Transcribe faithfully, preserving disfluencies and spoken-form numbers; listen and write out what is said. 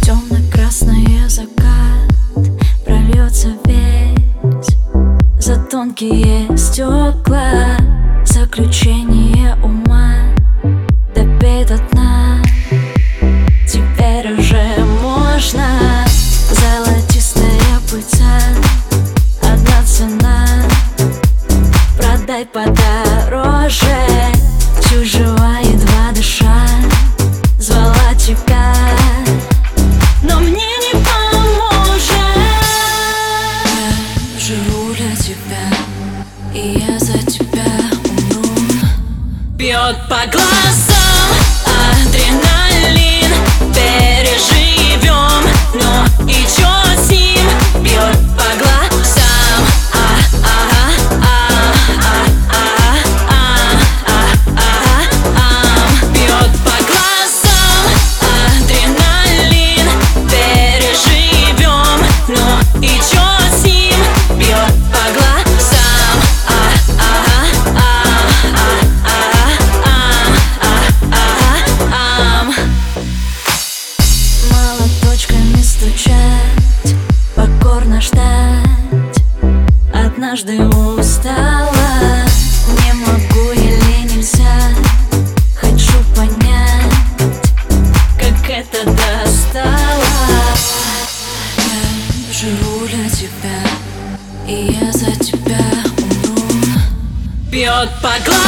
Темно-красный закат прольется весь за тонкие стекла. Заключение ума допей до дна. Теперь уже можно. Золотистая пыльца, одна цена. Продай подороже. Чужого едва дыша звала тебя, но мне не поможет. Я живу для тебя, и я за тебя умру. Бьет по глазам адреналин, переживем, но и чё с ним? Бьет по глазам, а а а а а а а а бьет по глазам адреналин, переживем, но и чё с ним? Бьет по глазам, а а а а а. Молоточками стучать, покорно ждать. Однажды устала, не могу или нельзя. Хочу понять, как это достало. Я живу для тебя, и я за тебя умру. Бьет по глазам.